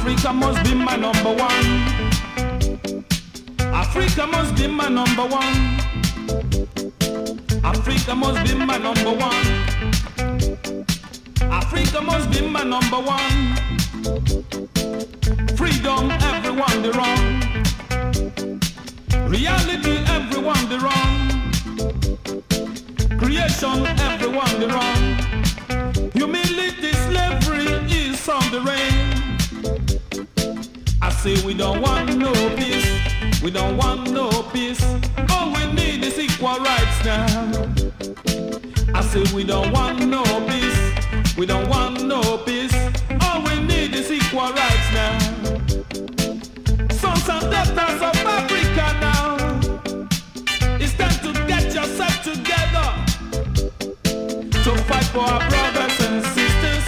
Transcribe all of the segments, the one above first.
Africa must be my number one. Africa must be my number one. Africa must be my number one. Africa must be my number one. Freedom, everyone the wrong. Reality, everyone the wrong. Creation, everyone the wrong. Humility, slavery is on the reign. I say we don't want no peace. We don't want no peace. All we need is equal rights now. I say we don't want no peace. We don't want no peace. All we need is equal rights now. Sons and daughters of Africa now. It's time to get yourself together to fight for our brothers and sisters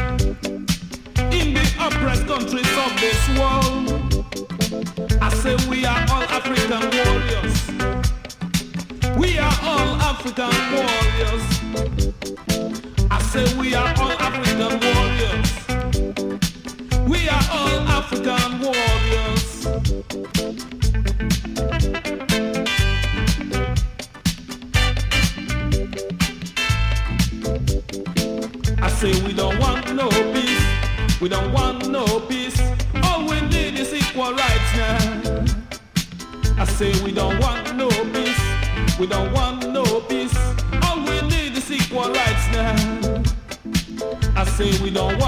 in the oppressed countries of this world. I say we are all African warriors. We are all African warriors. I say we are all African warriors. We are all African warriors. I say we don't want no peace. We don't want no peace. All we need is equal rights now. I say we don't want no peace. We don't want no peace. All we need is equal rights now. I say we don't want